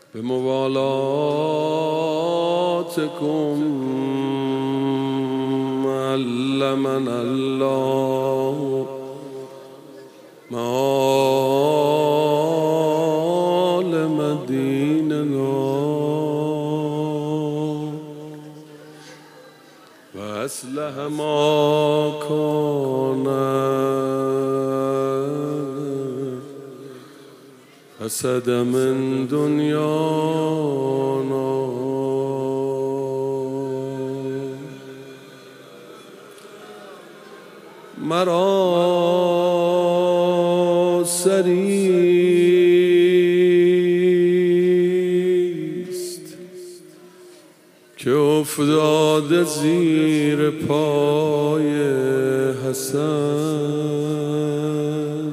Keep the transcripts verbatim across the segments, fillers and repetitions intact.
به موالاتکم علمنا الله معالم دیننا و اصلح ما کان حسد من دنیانا. مرا سریست که افتاده زیر پای حسن،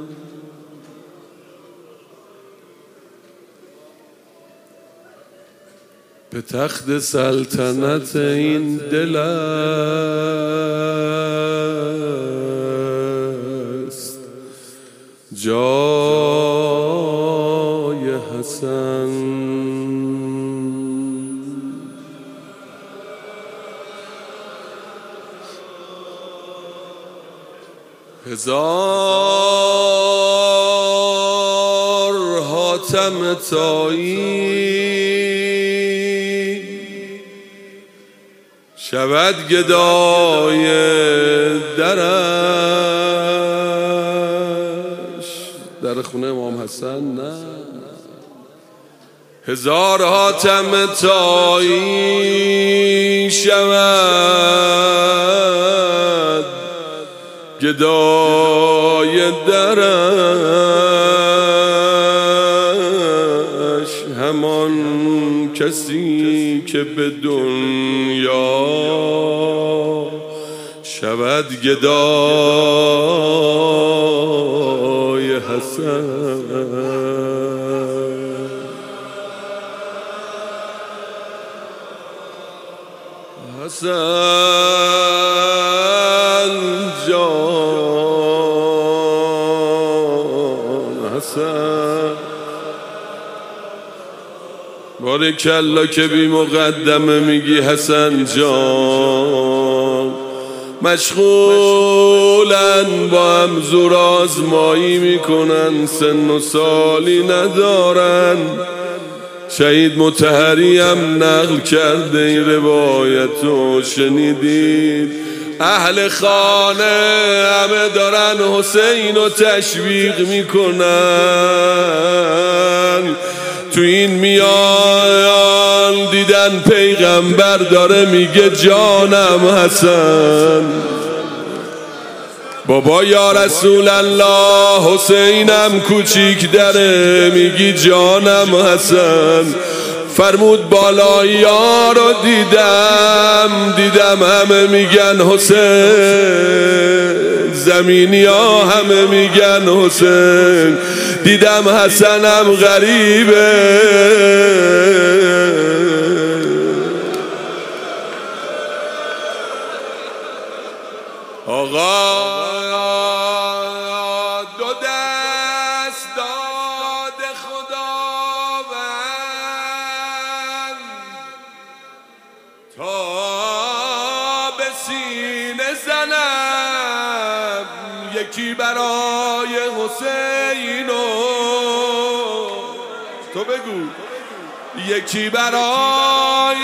به تخت سلطنت این دل است جای حسن. هزار حاتم طایی شود گدای درش، در خونه امام حسن نه. هزار حاتم طایی شود گدای درش، همان کسی که به دنیا شود گدای حسن. حسن جان، حسن بارکالله که بی مقدمه میگی حسن جان. مشغولن با هم زور آزمایی میکنن، سن و سالی ندارن. شهید مطهری هم نقل کرده این روایتو، شنیدید؟ اهل خانه همه دارن حسین رو تشویق میکنن. تو این میان دیدن پیغمبر داره میگه جانم حسن. بابا یا رسول الله حسینم کوچیک داره میگی جانم حسن. فرمود بالایی ها رو دیدم دیدم همه میگن حسین، زمینی ها همه میگن حسین. دیدم حسنم غریبه، آقا دو دست داد خداوند تا به سینه زنم، یکی برای حسین و تو بگو، یکی برای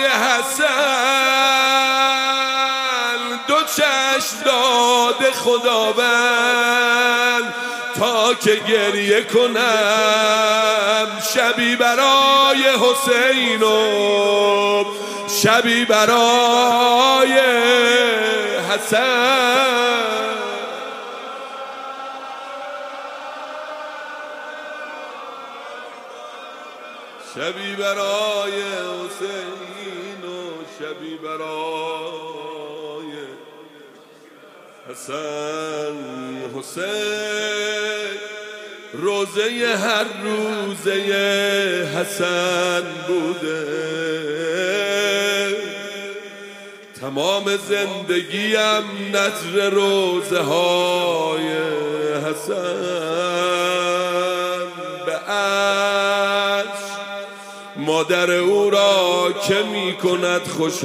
حسن. دو چشم داد خداوند تا که گریه کنم، شبی برای حسین و شبی برای حسن. شبی برای حسین و شبی برای حسن. حسین روزه هر روزه حسن بوده، تمام زندگیم نذر روزه های حسن. به عرش مادر او را که می کند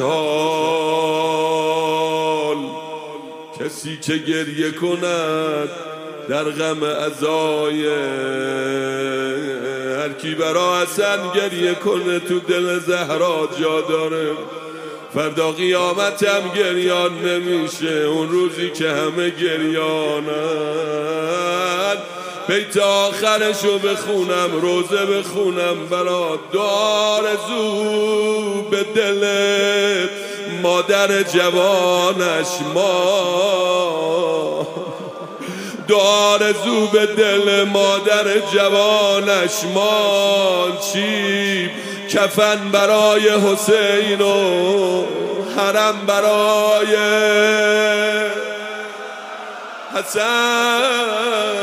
خوشحال. کسی که گریه کند در غم عزای، هر کی برا حسن گریه کنه تو دل زهرا جا داره. فردا قیامت هم گریان نمیشه، اون روزی که همه گریانن. بیت آخرشو بخونم، روزه بخونم برات، دار زو به دل مادر جوانش ما، دار زو به دل مادر جوانش ما. چی کفن برای حسین و حرم برای حسن.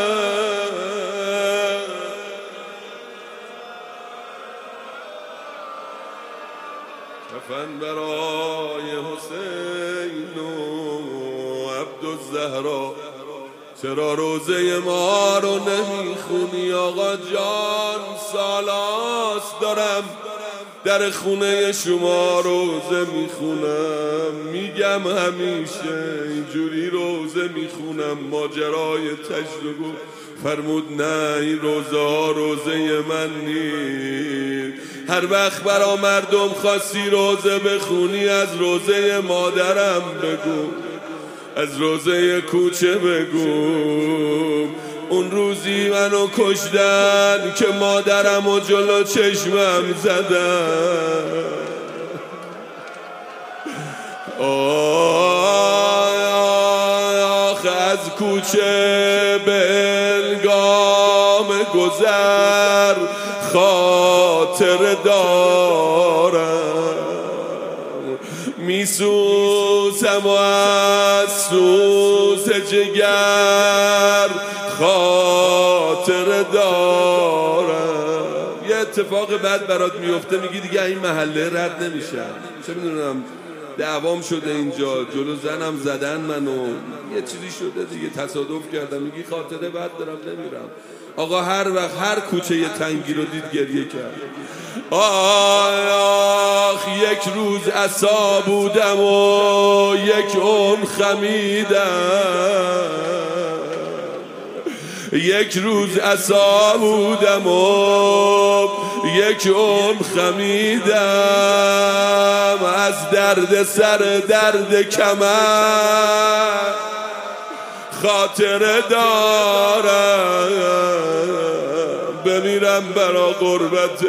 کفن برای حسین و عبدالزهرا. چرا روزه ما رو نمیخونی آقا جان؟ سالاس دارم در خونه شما روزه میخونم، میگم همیشه اینجوری روزه میخونم. ماجرای تجربه فرمود نه این روزه ها روزه من نیست. هر وقت برا مردم خواستی روزه بخونی از روزه مادرم بگو، از روزه کوچه بگو. اون روزی منو کشتن که مادرم و جلو چشمم زدن. آخ از کوچه بلگام گذر خاطر دارم، میسوزم و از سوز جگر خاطر دارم. یه اتفاق بد برات میفته میگی دیگه این محله رد نمیشم، چه میدونم دعوام شده اینجا، جلو زنم زدن منو، یه چیزی شده دیگه تصادف کردم، میگی خاطره بد دارم نمیرم. آقا هر وقت هر کوچه یه تنگی رو دید گریه کرد. آخ یک روز عصا بودم و یک اون خمیدم، یک روز عصا بودم و یک اون خمیدم. از درد سر درد کمر خاطره دارم، بمیرم برا غربت.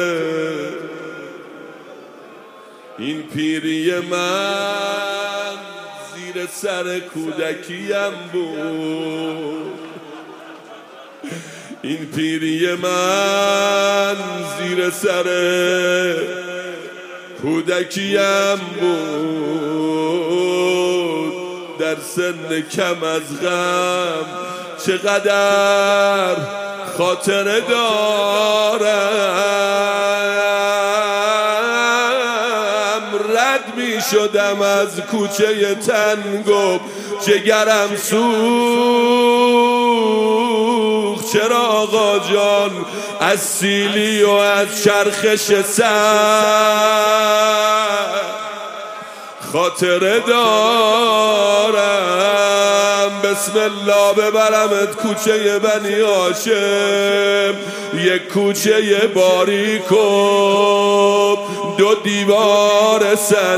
این پیری من زیر سر کودکیم بود، این پیری من زیر سر کودکیم بود. در سن کم از غم چقدر خاطره دارم. رد می شدم از کوچه تنگم، جگرم سوخت. چرا آقا جان از سیلی و از چرخش سر خاطره دارم. بسم الله ببرمت کوچه بنی هاشم، یک کوچه باریک و دو دیوار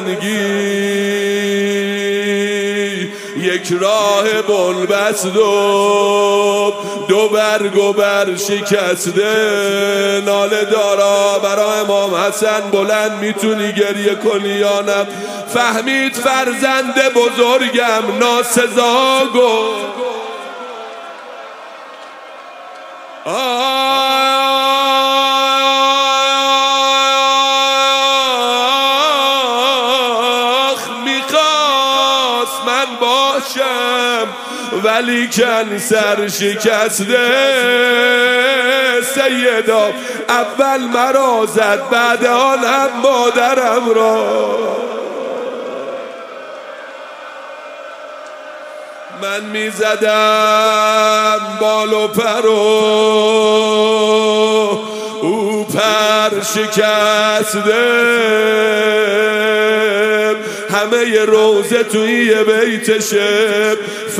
سنگی، یک راه بنبست و دو برگ و بر شکسته. ناله دارا برای امام حسن بلند میتونی گریه کنی یا نه؟ فهمید فرزند بزرگم ناسزا گفت. آخ میخواست من باشم ولی کن سر شکسته. سیدا اول مرا زد بعد آنم مادرم را. من می زدم بال و پر و او پر شکسته، همه ی روزه توی بیتشه.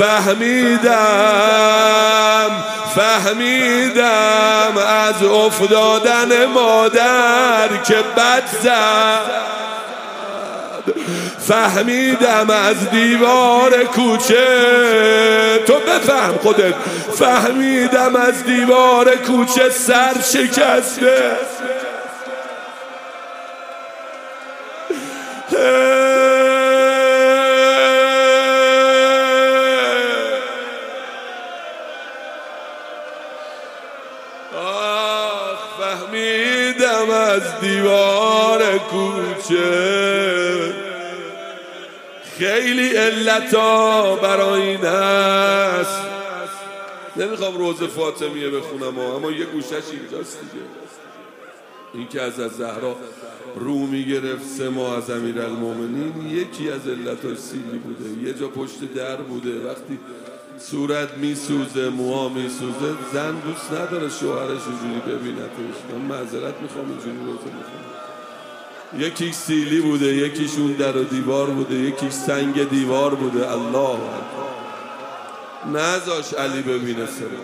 فهمیدم فهمیدم از افتادن مادر که بد زد، فهمیدم از دیوار کوچه، تو بفهم خودت، فهمیدم از دیوار کوچه سر شکسته. آخ فهمیدم از دیوار کوچه. خیلی علتا برای این هست. نمیخوام روز فاطمیه بخونم اما یه گوشش اینجاست دیگه. این که از زهرا رو میگرفت سه ماه از امیرالمومنین، یکی از علتاش سیلی بوده، یه جا پشت در بوده. وقتی صورت میسوزه، موها میسوزه، زن دوست نداره شوهرش اینجوری ببینتش. من معذرت میخوام اینجوری روزه میخوام. یکیش سیلی بوده، یکیش اون در و دیوار بوده، یکیش سنگ دیوار بوده. الله اکبر. نذاش علی ببینه سر.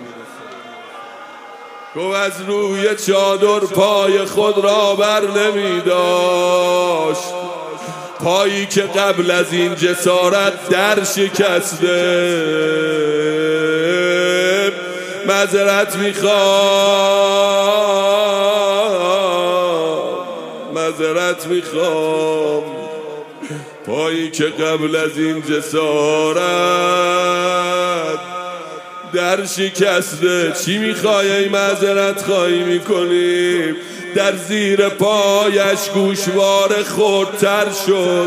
گو از روی چادر پای خود را بر نمی داشت، پایی که قبل از این جسارت در شکسته. معذرت میخوام معذرت میخوام پایی که قبل از این جسارت در شکسته. چی میخوای ای معذرت خواهی میکنیم؟ در زیر پایش گوشوار خردتر شد.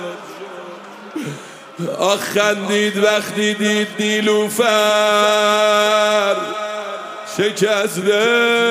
آخ خندید وقتی دید نیلوفر شکسته.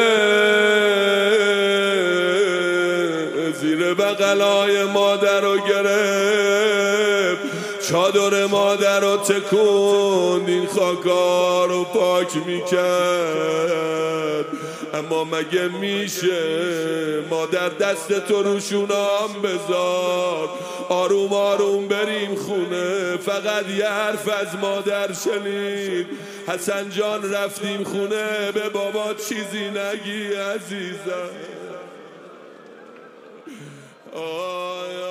زیر بغلای مادر رو گرفت، چادر مادر رو تکوند، این خاکا رو پاک میکرد. اما مگه میشه مادر دست تو روشونام بذار، آروم آروم بریم خونه. فقط یه حرف از مادر شنید، حسن جان رفتیم خونه، به بابا چیزی نگی عزیزم. آه